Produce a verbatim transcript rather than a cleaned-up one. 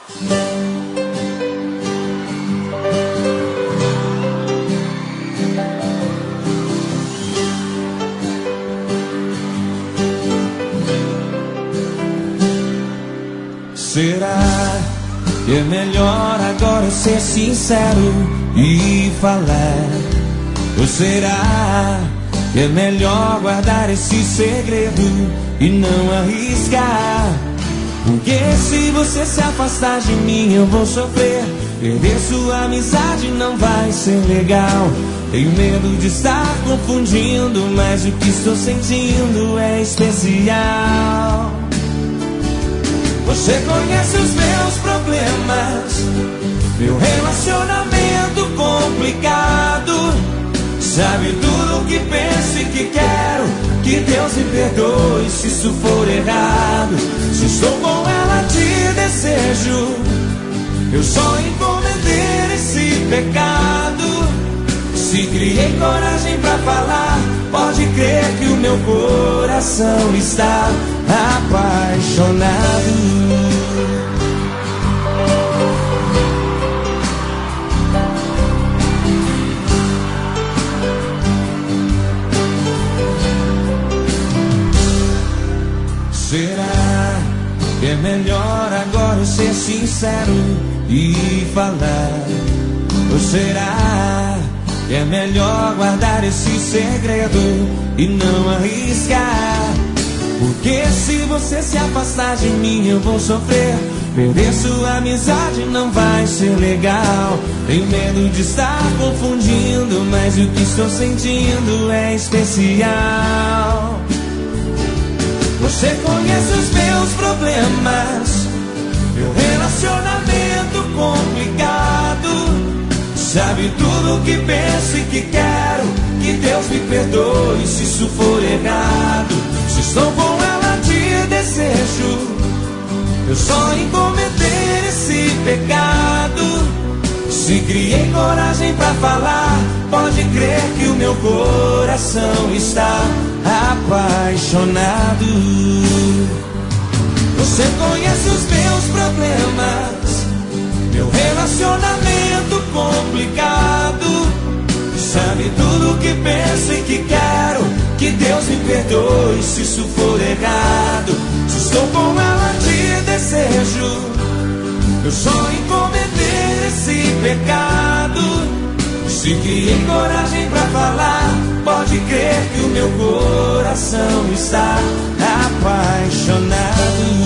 Será que é melhor agora ser sincero e falar? Ou será que é melhor guardar esse segredo e não arriscar? Porque se você se afastar de mim eu vou sofrer. Perder sua amizade não vai ser legal. Tenho medo de estar confundindo, mas o que estou sentindo é especial. Você conhece os meus problemas, meu relacionamento complicado. Sabe tudo o que penso e que quero. Que Deus me perdoe se isso for errado. Se estou com ela te desejo, eu só encomendei esse pecado. Se criei coragem pra falar, pode crer que o meu coração está apaixonado. Será que é melhor agora ser sincero e falar? Ou será que é melhor guardar esse segredo e não arriscar? Porque se você se afastar de mim eu vou sofrer. Perder sua amizade não vai ser legal. Tenho medo de estar confundindo, mas o que estou sentindo é especial. Você conhece os meus problemas, meu relacionamento complicado. Sabe tudo o que penso e que quero. Que Deus me perdoe se isso for errado. Se estou com ela te desejo, eu só encomendei esse pecado. Se criei coragem pra falar, pode crer que o meu coração está apaixonado. Você conhece os meus problemas, meu relacionamento complicado. Sabe tudo o que penso e que quero. Que Deus me perdoe se isso for errado. Se estou com ela te desejo, eu só encomendei esse pecado. Se criei coragem pra falar, pode crer que o meu coração está apaixonado.